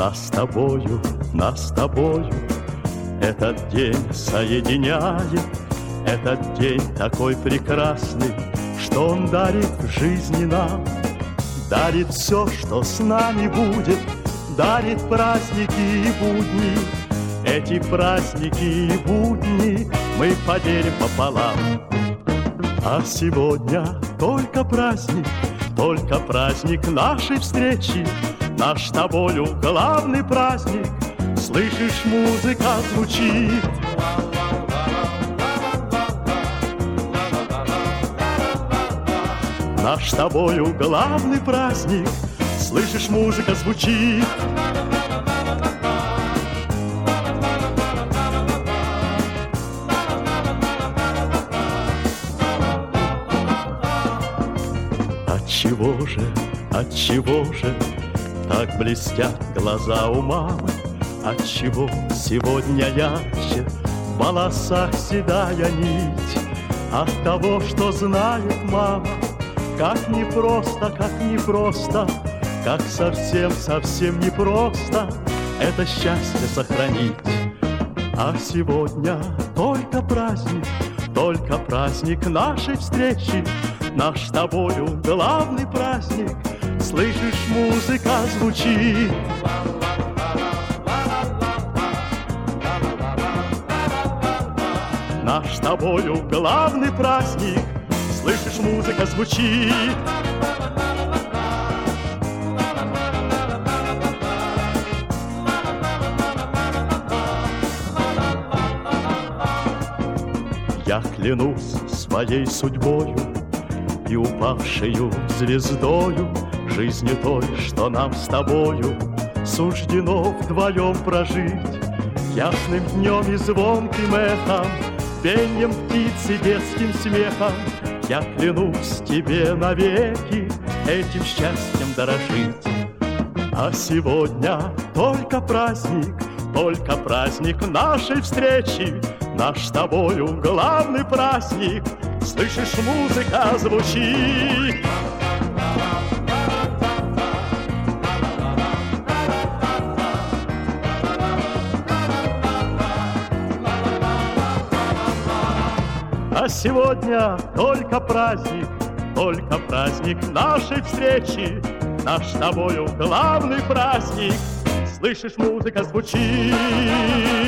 Нас с тобою этот день соединяет. Этот день такой прекрасный, что он дарит в жизни нам. Дарит все, что с нами будет, дарит праздники и будни. Эти праздники и будни мы поделим пополам. А сегодня только праздник нашей встречи. Наш с тобою главный праздник. Слышишь, музыка звучит. Наш с тобою главный праздник. Слышишь, музыка звучит. Отчего же так блестят глаза у мамы? Отчего сегодня ярче в волосах седая нить? От того, что знает мама, как непросто, как совсем непросто это счастье сохранить. А сегодня только праздник нашей встречи. Наш с тобою главный праздник. Слышишь, музыка звучит. Наш с тобою главный праздник. Слышишь, музыка звучит. Я клянусь своей судьбою и упавшею звездою, жизнью той, что нам с тобою суждено вдвоем прожить. Ясным днем и звонким эхом, пеньем птицы, детским смехом я клянусь тебе навеки этим счастьем дорожить. А сегодня только праздник нашей встречи. Наш с тобою главный праздник. Слышишь, музыка звучит. А сегодня только праздник нашей встречи. Наш с тобою главный праздник. Слышишь, музыка звучит.